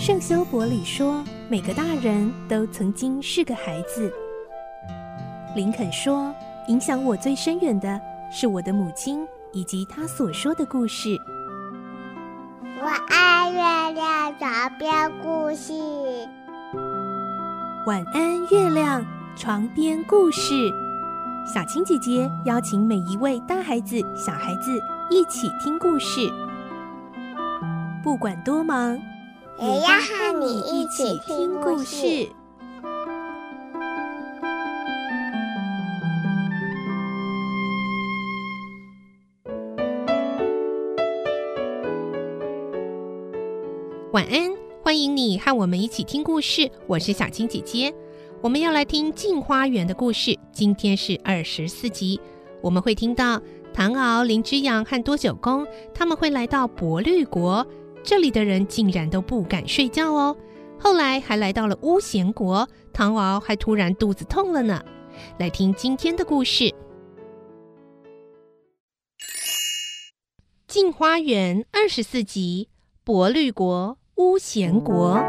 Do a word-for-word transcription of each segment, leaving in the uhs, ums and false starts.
圣修伯里说，每个大人都曾经是个孩子。林肯说，影响我最深远的是我的母亲以及她所说的故事。 我爱月亮床边故事。 晚安，月亮床边故事。小青姐姐邀请每一位大孩子、小孩子一起听故事，不管多忙， 也要和你一起听故事。 晚安，欢迎你和我们一起听故事，我是小青姐姐。我们要来听《镜花缘》的故事，今天是二十四集。我们会听到唐敖、林之阳和多九公，他们会来到博绿国，这里的人竟然都不敢睡觉哦。后来还来到了巫咸国，唐敖还突然肚子痛了呢。来听今天的故事，《镜花缘》二十四集，博绿国、巫咸国。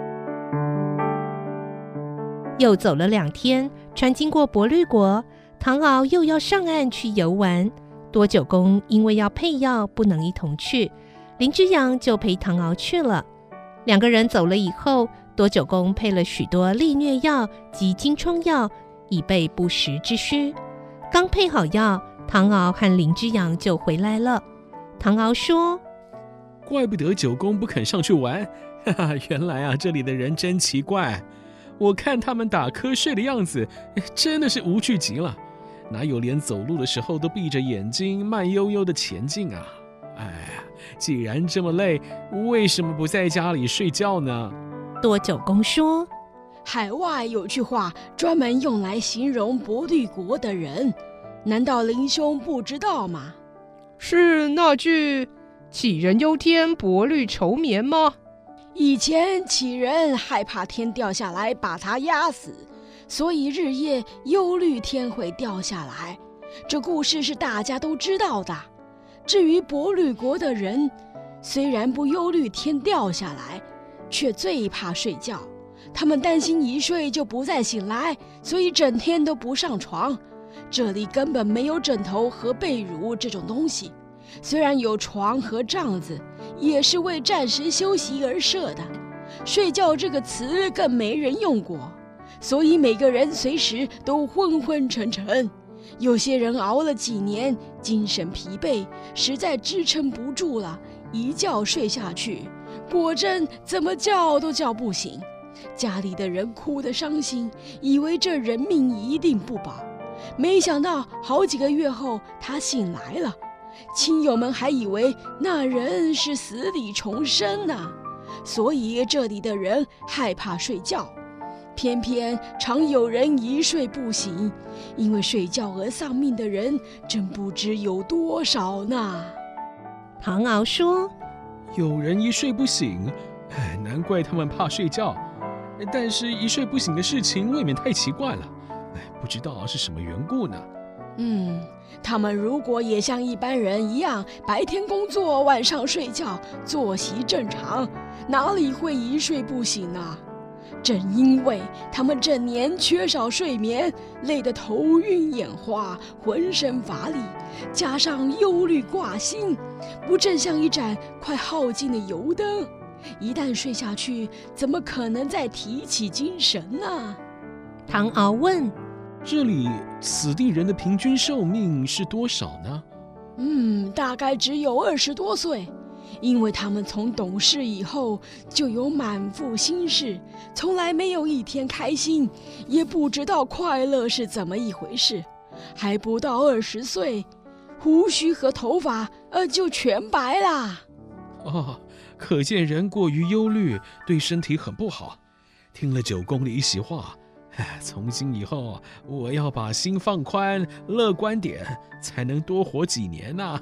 又走了两天，船经过博绿国，唐敖又要上岸去游玩。多九公因为要配药，不能一同去，林之阳就陪唐敖去了。两个人走了以后，多九公配了许多利疟药及金疮药，以备不时之需。刚配好药，唐敖和林之阳就回来了。唐敖说： 怪不得九公不肯上去玩，哈哈，原来啊，这里的人真奇怪。我看他们打瞌睡的样子，真的是无趣极了，哪有连走路的时候都闭着眼睛慢悠悠的前进啊？哎，既然这么累，为什么不在家里睡觉呢？ 多九公说： 海外有句话专门用来形容博绿国的人，难道林兄不知道吗？ 是那句杞人忧天，薄绿愁眠吗？ 以前杞人害怕天掉下来把他压死，所以日夜忧虑天会掉下来，这故事是大家都知道的。至于博绿国的人，虽然不忧虑天掉下来，却最怕睡觉。他们担心一睡就不再醒来，所以整天都不上床。这里根本没有枕头和被褥这种东西，虽然有床和帐子，也是为暂时休息而设的。睡觉这个词更没人用过，所以每个人随时都昏昏沉沉。有些人熬了几年，精神疲惫，实在支撑不住了，一觉睡下去，果真怎么叫都叫不醒。家里的人哭得伤心，以为这人命一定不保。没想到好几个月后，他醒来了，亲友们还以为那人是死里重生呢，所以这里的人害怕睡觉。偏偏常有人一睡不醒，因为睡觉而丧命的人真不知有多少呢。 唐敖说： 有人一睡不醒，哎，难怪他们怕睡觉。但是一睡不醒的事情未免太奇怪了，哎，不知道是什么缘故呢？ 嗯，他们如果也像一般人一样，白天工作，晚上睡觉，作息正常，哪里会一睡不醒呢？正因为他们整年缺少睡眠，累得头晕眼花，浑身乏力，加上忧虑挂心，不正像一盏快耗尽的油灯，一旦睡下去，怎么可能再提起精神呢？ 唐敖问： 这里此地人的平均寿命是多少呢？ 嗯，大概只有二十多岁，因为他们从懂事以后就有满腹心事，从来没有一天开心，也不知道快乐是怎么一回事。还不到二十岁，胡须和头发呃就全白啦。 哦，可见人过于忧虑，对身体很不好。听了九公的一席话，从今以后我要把心放宽，乐观点，才能多活几年啊。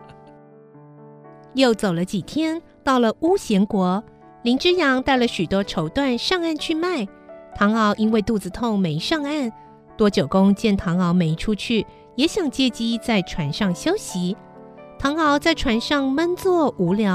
又走了几天，到了巫咸国，林之阳带了许多绸缎上岸去卖。唐敖因为肚子痛没上岸，多九公见唐敖没出去，也想借机在船上休息。唐敖在船上闷坐无聊，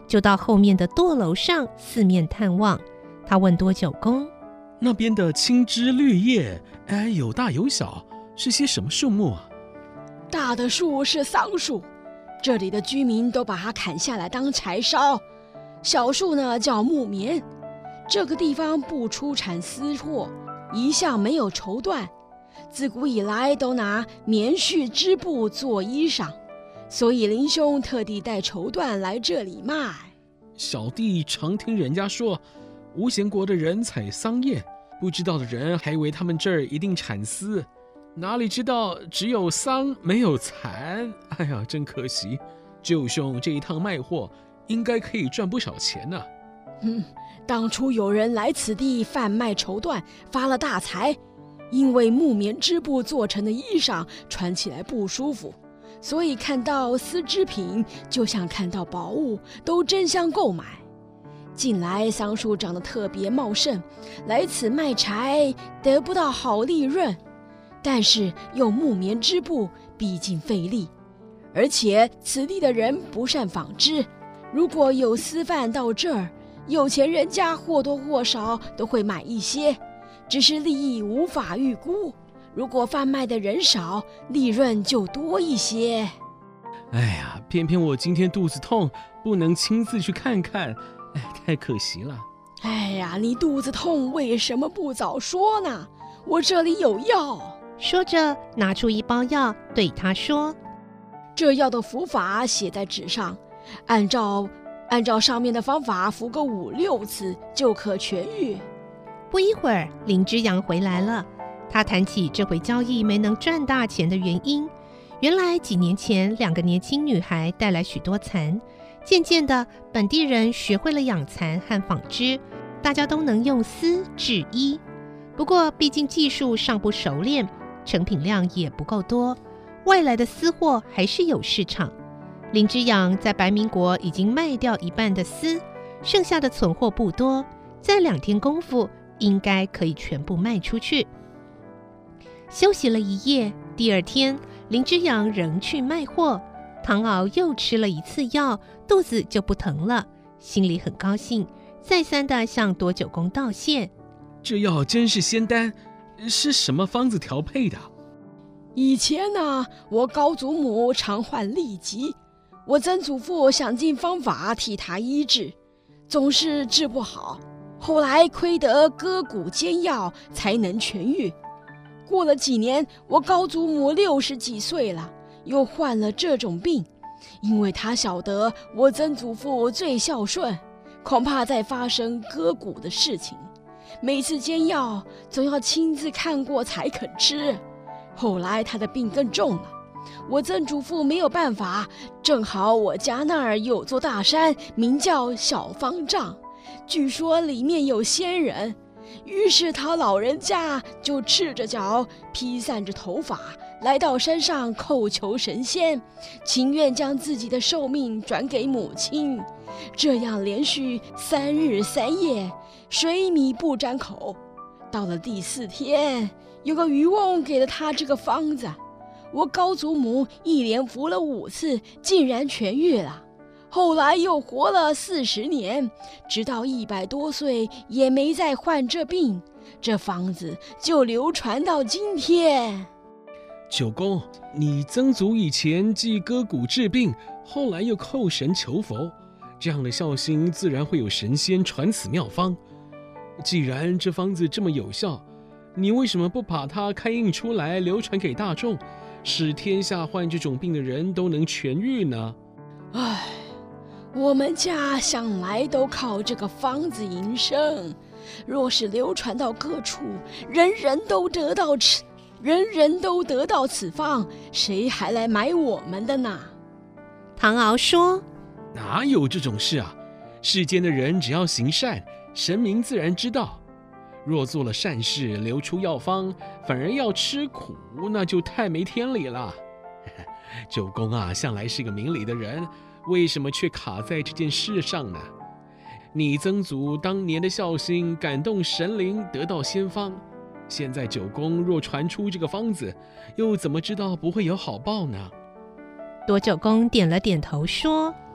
就到后面的舵楼上四面探望。他问多九公：“ 那边的青枝绿叶，哎，有大有小，是些什么树木啊？” 大的树是桑树，这里的居民都把它砍下来当柴烧。小树呢叫木棉，这个地方不出产丝货，一向没有绸缎，自古以来都拿棉絮织布做衣裳，所以林兄特地带绸缎来这里卖。 小弟常听人家说，无闲国的人采桑叶，不知道的人还以为他们这儿一定产丝，哪里知道只有桑没有蚕。哎呀，真可惜！舅兄这一趟卖货，应该可以赚不少钱呢、啊。 嗯，当初有人来此地贩卖绸缎，发了大财，因为木棉织布做成的衣裳穿起来不舒服，所以看到丝织品就像看到宝物，都争相购买。近来桑树长得特别茂盛，来此卖柴得不到好利润，但是用木棉织布毕竟费力，而且此地的人不善纺织，如果有丝贩到这儿，有钱人家或多或少都会买一些，只是利益无法预估，如果贩卖的人少，利润就多一些。 哎呀，偏偏我今天肚子痛，不能亲自去看看，哎，太可惜了。 哎呀，你肚子痛为什么不早说呢？我这里有药。 说着拿出一包药对他说：“ 这药的服法写在纸上，按照按照上面的方法服个五六次就可痊愈。” 不一会儿，林之阳回来了。他谈起这回交易没能赚大钱的原因，原来几年前两个年轻女孩带来许多蚕，渐渐的本地人学会了养蚕和纺织，大家都能用丝制衣。不过毕竟技术尚不熟练，成品量也不够多，外来的丝货还是有市场。林之阳在白民国已经卖掉一半的丝，剩下的存货不多，在两天功夫应该可以全部卖出去。休息了一夜，第二天林之阳仍去卖货，唐敖又吃了一次药，肚子就不疼了，心里很高兴，再三地向多九公道谢。 这药真是仙丹，是什么方子调配的？ 以前呢，我高祖母常患痢疾，我曾祖父想尽方法替她医治，总是治不好，后来亏得割骨煎药才能痊愈。过了几年，我高祖母六十几岁了，又患了这种病，因为她晓得我曾祖父最孝顺，恐怕再发生割骨的事情，每次煎药总要亲自看过才肯吃。后来他的病更重了，我曾祖父没有办法，正好我家那儿有座大山，名叫小方丈，据说里面有仙人，于是他老人家就赤着脚，披散着头发，来到山上叩求神仙，情愿将自己的寿命转给母亲。这样连续三日三夜，水米不沾口。到了第四天，有个渔翁给了他这个方子，我高祖母一连服了五次，竟然痊愈了。后来又活了四十年，直到一百多岁也没再患这病，这方子就流传到今天。 九公，你曾祖以前既割骨治病，后来又叩神求佛，这样的孝心自然会有神仙传此妙方。既然这方子这么有效，你为什么不把它开印出来流传给大众，使天下患这种病的人都能痊愈呢？ 唉，我们家向来都靠这个方子营生，若是流传到各处，人人都得到此人人都得到此方，谁还来买我们的呢？ 唐敖说： 哪有这种事啊？世间的人只要行善，神明自然知道。若做了善事，流出药方，反而要吃苦，那就太没天理了。九公啊，向来是个明理的人，为什么却卡在这件事上呢？你曾祖当年的孝心感动神灵，得到仙方，现在九公若传出这个方子，又怎么知道不会有好报呢？ 多九公点了点头说：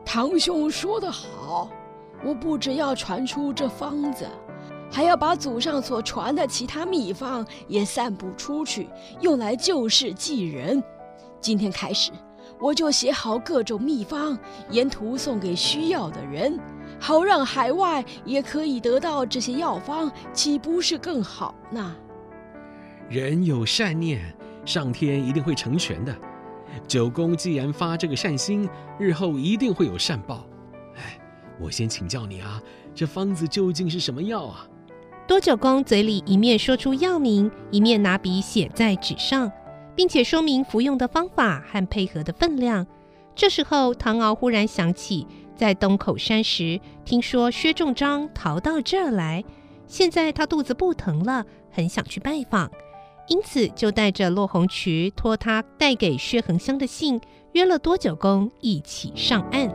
堂兄说得好，我不只要传出这方子，还要把祖上所传的其他秘方也散布出去，用来救世济人。今天开始，我就写好各种秘方，沿途送给需要的人，好让海外也可以得到这些药方，岂不是更好呢？ 人有善念，上天一定会成全的。九公既然发这个善心，日后一定会有善报。哎，我先请教你啊，这方子究竟是什么药啊？ 多九公嘴里一面说出药名，一面拿笔写在纸上，并且说明服用的方法和配合的分量。这时候，唐敖忽然想起，在东口山时，听说薛仲章逃到这儿来，现在他肚子不疼了，很想去拜访。因此就带着骆红渠托他带给薛恒香的信，约了多九公一起上岸。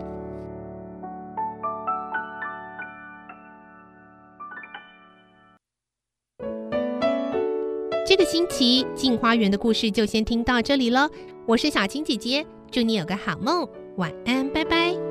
这个星期镜花园的故事就先听到这里了，我是小青姐姐，祝你有个好梦，晚安，拜拜。